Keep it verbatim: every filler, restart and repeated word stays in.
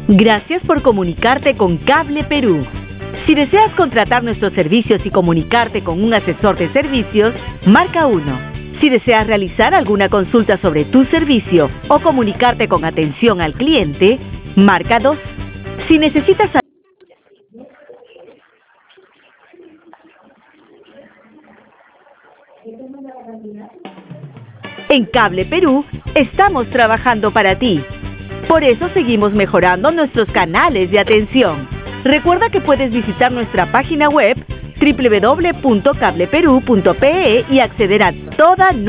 Gracias por comunicarte con Cable Perú. Si deseas contratar nuestros servicios y comunicarte con un asesor de servicios, marca uno. Si deseas realizar alguna consulta sobre tu servicio o comunicarte con atención al cliente, marca dos. Si necesitas... En Cable Perú estamos trabajando para ti. Por eso seguimos mejorando nuestros canales de atención. Recuerda que puedes visitar nuestra página web doble u doble u doble u punto cable perú punto pe y acceder a toda nuestra